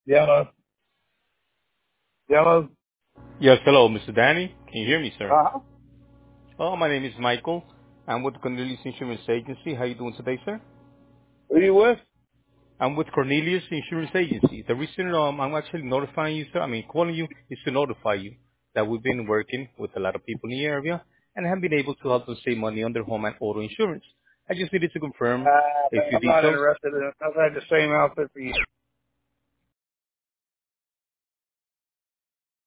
Yellow. Yellow. Yes, hello, Mr. Danny. Can you hear me, sir? Uh-huh. Oh, my name is Michael. I'm with Cornelius Insurance Agency. How you doing today, sir? Who you with? I'm with Cornelius Insurance Agency. The reason I'm actually notifying you, sir, calling you, is to notify you that we've been working with a lot of people in the area and have been able to help them save money on their home and auto insurance. I just needed to confirm a Man, few I'm not details. interested in it. I've had the same outfit for years.